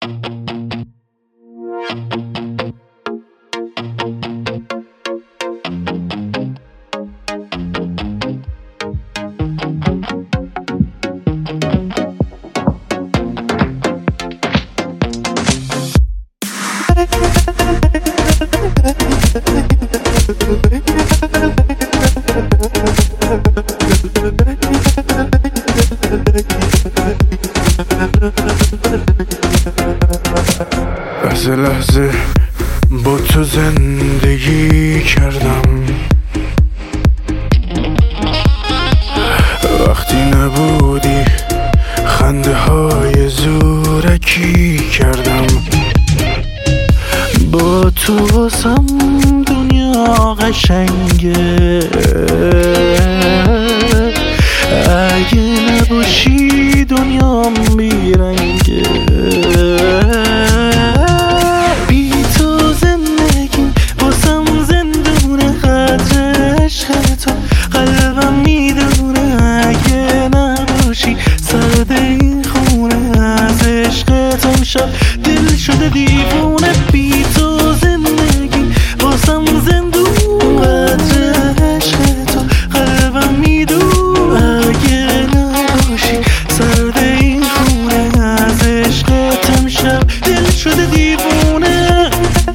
لحظه لحظه با تو زندگی کردم، وقتی نبودی خنده های زورکی کردم. با تو واسم دنیا قشنگه، اگه نباشی دنیام بیرنگه. بی تو زندگی واسم زندونه، قدر عشق تو قلبم میدونه. اگه نباشی سرد این خونه، از عشق تو میشم دل شده دیوونه. بی تو زندگی واسم زندون، قدر عشق تو قلبم میدونه. اگه نباشی سرد این خونه، از عشق تو میشم دل شده دیوونه.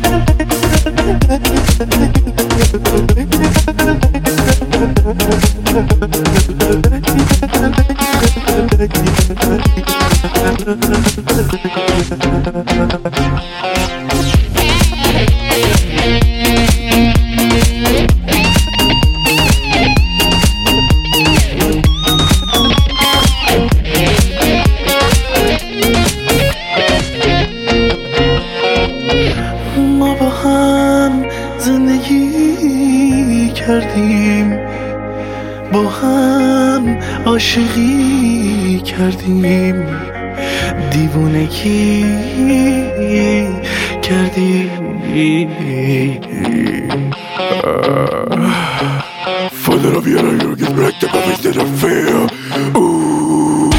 ما با هم زندگی کردیم، با هم عاشقی کردیم، دیوونگی کردیم. Father of your you get back the coffee that I feel. Ooh.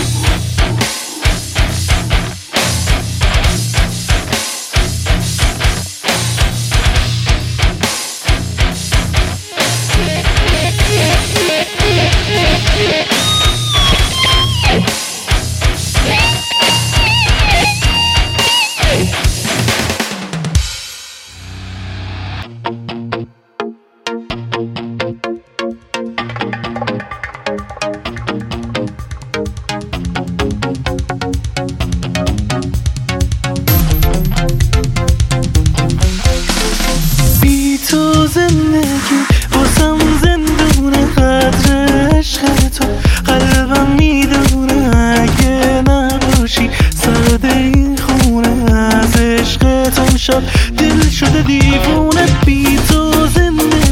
تو زندگی واسم زندونه، قدر عشق تو قلبم میدونه. اگه نباشی سرد این خونه، از عشق تو میشم دل شده دیوونه. بی تو زندگی